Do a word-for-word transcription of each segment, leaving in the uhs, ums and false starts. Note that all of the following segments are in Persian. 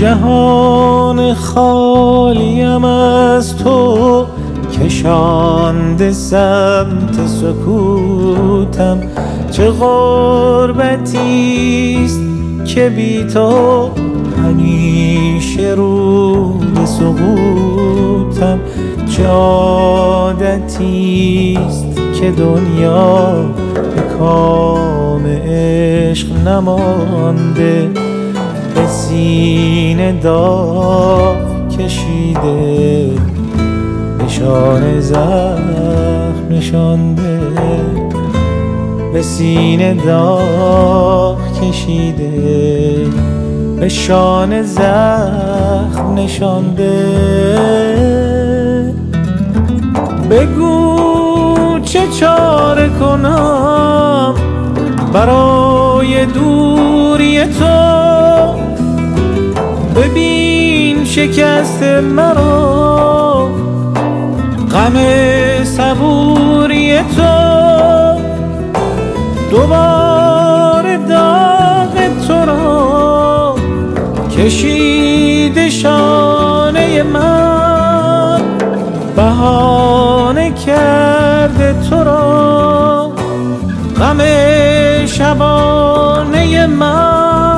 جهان خالیم از تو کشانده سمت سکوتم. چه غربتیست که بی تو همیشه رو به سقوطم. چه عادتیست که دنیا به کام عشق نمانده. به سینه داغ کشیده نشان زخم نشانده. به سینه داغ کشیده نشان زخم نشانده. بگو چه چاره کنم برای دوری تو. ببین شکست مرا غم صبوری تو. دوباره داغ تو را کشیده شانه من. بهانه کرده تو را غم شبانه من.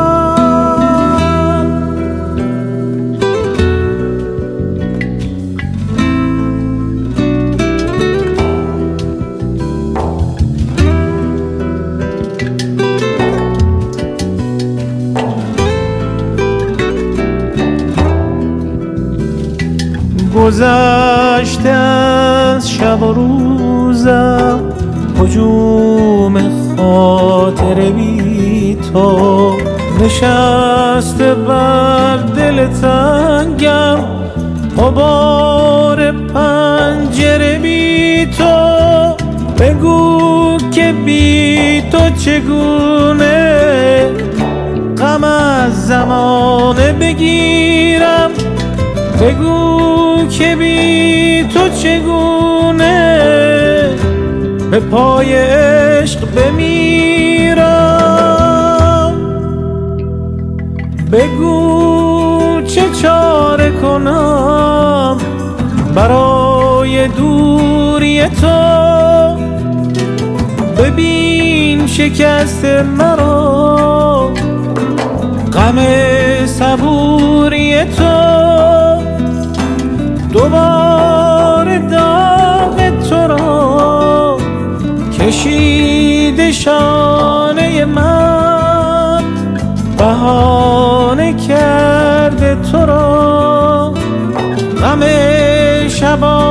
گذشته از شب و روزم هجوم خاطر بی تو. نشسته بر دل تنگم غبار پنجره بی تو. بگو که بی تو چگونه غم از زمانه بگیرم. بگو که بی تو چگونه به پای عشق بمیرم. بگو چه چاره کنم برای دوری تو. ببین شکست مرا غم صبوری تو. دوباره داغ تو را کشیده شانه من. بهانه کرده تو را غم شبانه